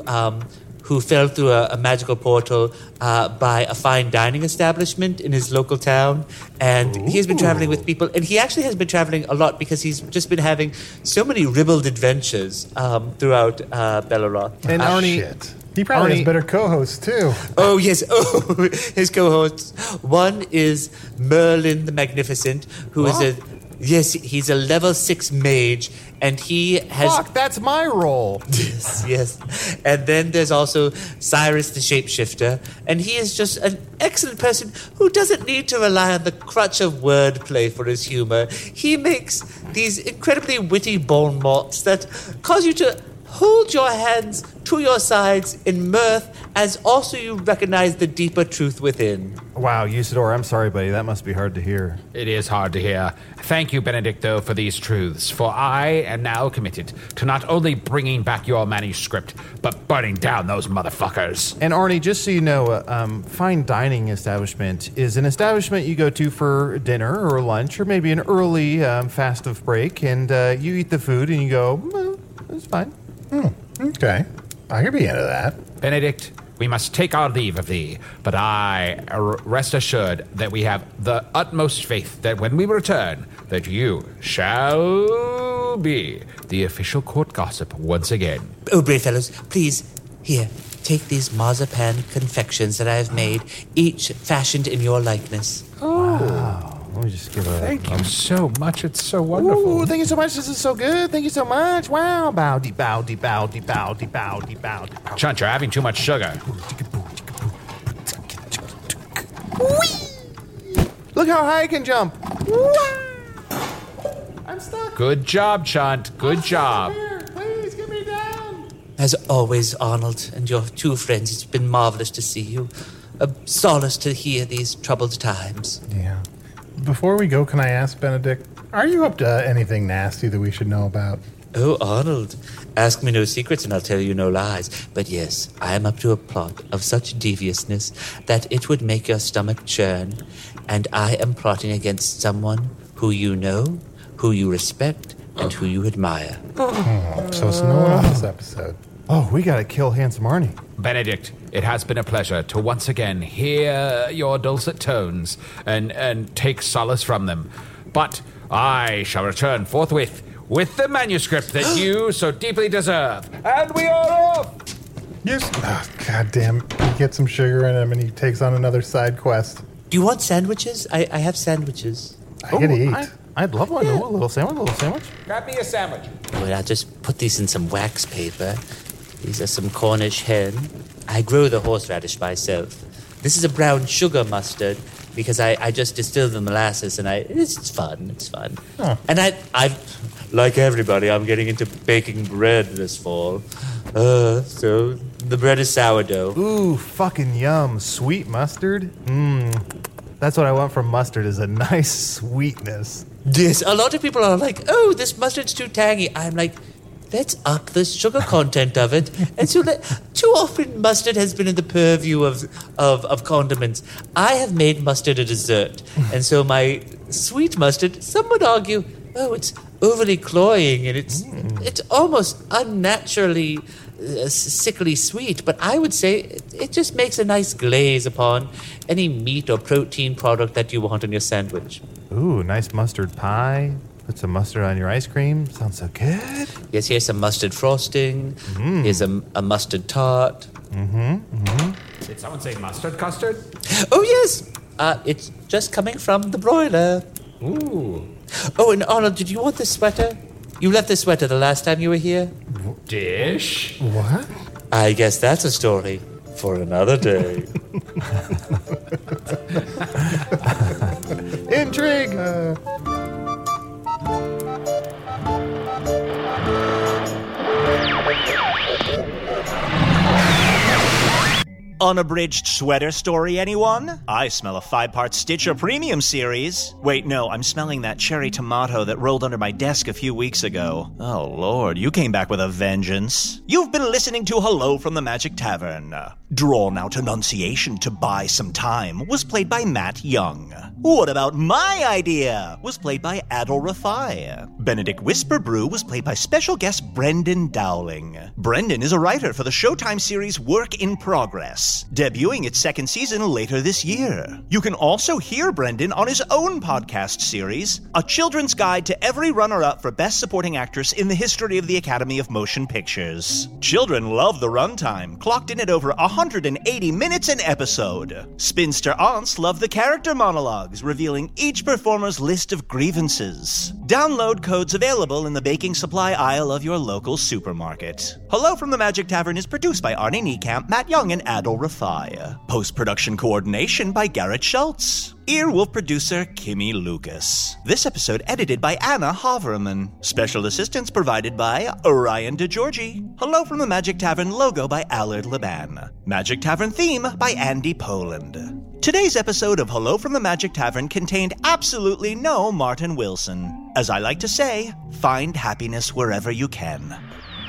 fell through a magical portal by a fine dining establishment in his local town. And he has been traveling with people. And he actually has been traveling a lot because he's just been having so many ribald adventures throughout Belleroth. And Arnie... Shit. He probably has better co-hosts, too. Oh, yes. Oh, his co-hosts. One is Merlin the Magnificent, who is a... Yes, he's a level 6 mage, and he has... Fuck, that's my role. Yes. And then there's also Cyrus the Shapeshifter, and he is just an excellent person who doesn't need to rely on the crutch of wordplay for his humor. He makes these incredibly witty bon mots that cause you to hold your hands to your sides in mirth as also you recognize the deeper truth within. Wow, Usador, I'm sorry, buddy. That must be hard to hear. It is hard to hear. Thank you, Benedict, though, for these truths, for I am now committed to not only bringing back your manuscript, but burning down those motherfuckers. And Arnie, just so you know, fine dining establishment is an establishment you go to for dinner or lunch or maybe an early festive break, and you eat the food and you go, it's fine. Okay. I could be into that. Benedict, we must take our leave of thee, but I rest assured that we have the utmost faith that when we return, that you shall be the official court gossip once again. Oh, brave fellows, please, here, take these marzipan confections that I have made, each fashioned in your likeness. Oh. Wow. Let me just give a... Thank you so much. It's so wonderful. Ooh, thank you so much. This is so good. Thank you so much. Wow. Bow-de, bow-de, bow-de, bow-de, bow-de, bow-de. Chunt, you're having too much sugar. Look how high I can jump. I'm stuck. Good job, Chunt. Good job. Here. Please, get me down. As always, Arnold and your two friends, it's been marvelous to see you. A solace to hear these troubled times. Yeah. Before we go, can I ask, Benedict, are you up to anything nasty that we should know about? Oh, Arnold, ask me no secrets and I'll tell you no lies. But yes, I am up to a plot of such deviousness that it would make your stomach churn. And I am plotting against someone who you know, who you respect, and who you admire. So it's no one on this episode. Oh, we gotta kill Handsome Arnie. Benedict, it has been a pleasure to once again hear your dulcet tones and take solace from them. But I shall return forthwith with the manuscript that you so deeply deserve. And we are off! Yes. Oh, God damn. He gets some sugar in him and he takes on another side quest. Do you want sandwiches? I have sandwiches. I could eat. I'd love one. Yeah. A little sandwich. Grab me a sandwich. Well, I'll just put these in some wax paper. These are some Cornish hen. I grow the horseradish myself. This is a brown sugar mustard because I just distill the molasses and it's fun. It's fun. Huh. And I like everybody, I'm getting into baking bread this fall. So the bread is sourdough. Ooh, fucking yum. Sweet mustard? That's what I want from mustard, is a nice sweetness. Yes, a lot of people are like, oh, this mustard's too tangy. I'm like, let's up the sugar content of it. And so too often mustard has been in the purview of condiments. I have made mustard a dessert. And so my sweet mustard, some would argue, oh, it's overly cloying and it's almost unnaturally sickly sweet. But I would say it just makes a nice glaze upon any meat or protein product that you want in your sandwich. Ooh, nice mustard pie. Put some mustard on your ice cream. Sounds so good. Yes, here's some mustard frosting. Here's a mustard tart. Did someone say mustard custard? Oh, yes. It's just coming from the broiler. Ooh. Oh, and Arnold, did you want this sweater? You left this sweater the last time you were here. Dish? What? I guess that's a story for another day. Intrigue! Unabridged sweater story, anyone? I smell a 5-part Stitcher Premium series. Wait, no, I'm smelling that cherry tomato that rolled under my desk a few weeks ago. Oh, Lord, you came back with a vengeance. You've been listening to Hello from the Magic Tavern. Drawn Out Enunciation to Buy Some Time was played by Matt Young. What About My Idea was played by Adol Rafai. Benedict Whisperbrew was played by special guest Brendan Dowling. Brendan is a writer for the Showtime series Work in Progress, debuting its second season later this year. You can also hear Brendan on his own podcast series, A Children's Guide to Every Runner-Up for Best Supporting Actress in the History of the Academy of Motion Pictures. Children love the runtime, clocked in at over 180 minutes an episode. Spinster aunts love the character monologues, revealing each performer's list of grievances. Download codes available in the baking supply aisle of your local supermarket. Hello from the Magic Tavern is produced by Arnie Niekamp, Matt Young, and Adol Rafai. Post-production coordination by Garrett Schultz. Earwolf producer Kimmy Lucas. This episode edited by Anna Haverman. Special assistance provided by Orion DeGiorgi. Hello from the Magic Tavern logo by Allard Laban. Magic Tavern theme by Andy Poland. Today's episode of Hello from the Magic Tavern contained absolutely no Martin Wilson. As I like to say, find happiness wherever you can.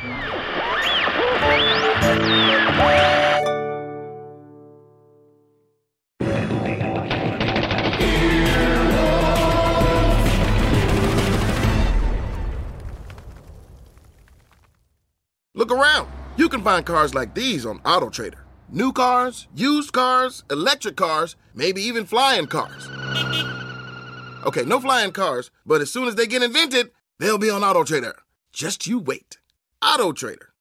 Look around. You can find cars like these on AutoTrader. New cars, used cars, electric cars, maybe even flying cars. Okay, no flying cars, but as soon as they get invented, they'll be on AutoTrader. Just you wait. AutoTrader.